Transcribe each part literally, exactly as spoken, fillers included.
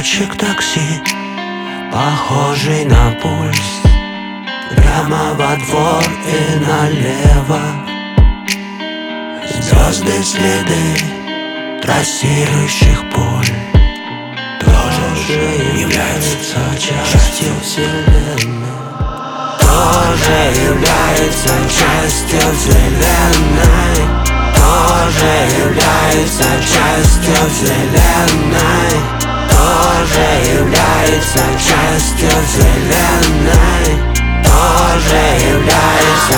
счетчик такси, похожий на пульс. Прямо во двор и налево звезды, следы трассирующих пуль тоже является частью вселенной. Тоже является частью вселенной. Тоже является частью вселенной. Тоже является частью вселенной. Тоже является.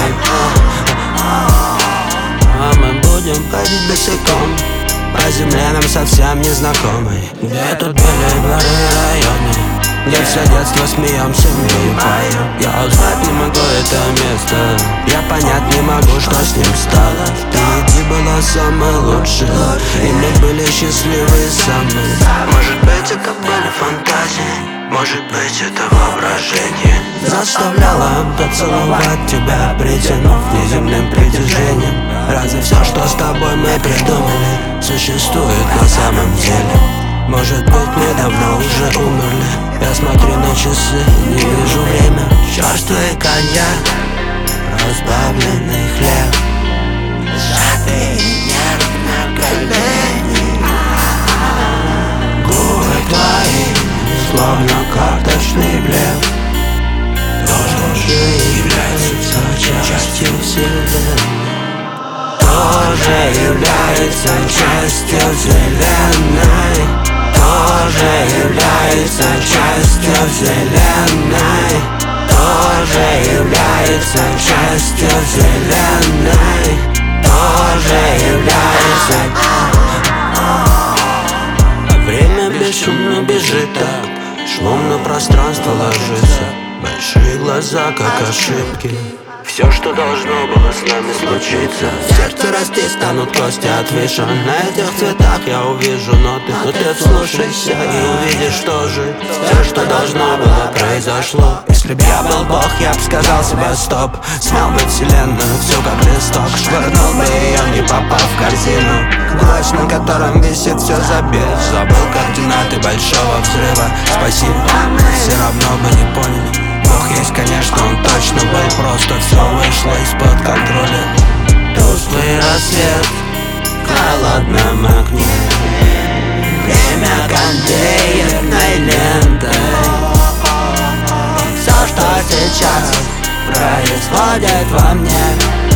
А мы будем ходить босиком по земле нам совсем незнакомой. Где тут были дворы и районы, где все детство смеемся, мы и поем. Я узнать не могу это место, я понять не могу, что с ним стало. Впереди было самое лучшее, и мы были счастливы самые. Может быть, это были фантазии, может быть, это воображение заставляло поцеловать тебя, притянув неземным притяжением. Разве все, что с тобой мы придумали, существует на самом деле? Может быть, мы давно уже умерли. Я смотрю на часы, не вижу время. Черствый коньяк, разбавленный хлеб, сжатый нерв на колени. Губы твои, словно карточный блеф, тоже является частью вселенной. Тоже является частью вселенной. Тоже является частью вселенной. Тоже является частью вселенной. Тоже является. А время бесшумно бежит так, шумно пространство ложится. Большие глаза, как ошибки. Все, что должно было с нами случиться, в сердце расти станут кости от вишен. На этих цветах я увижу ноты, но ты вслушайся и увидишь тоже. Все, что должно было, произошло. Если б я был Бог, я б сказал себе стоп. Смял бы вселенную всю как листок, швырнул бы ее, не попав в корзину. Гвоздь, на котором висит все забит. Забыл координаты большого взрыва. Спасибо, все равно бы не поняли. Бог есть, конечно, он точно был, просто все вышло из-под контроля. Тусклый рассвет в холодном окне, время конвейерной лентой. И все, что сейчас происходит во мне,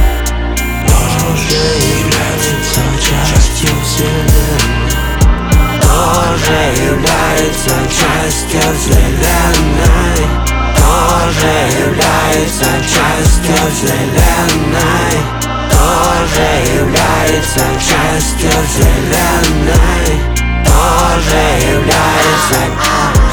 тоже является частью вселенной. Тоже является частью вселенной. Тоже является частью вселенной. Тоже является частью вселенной. Тоже является.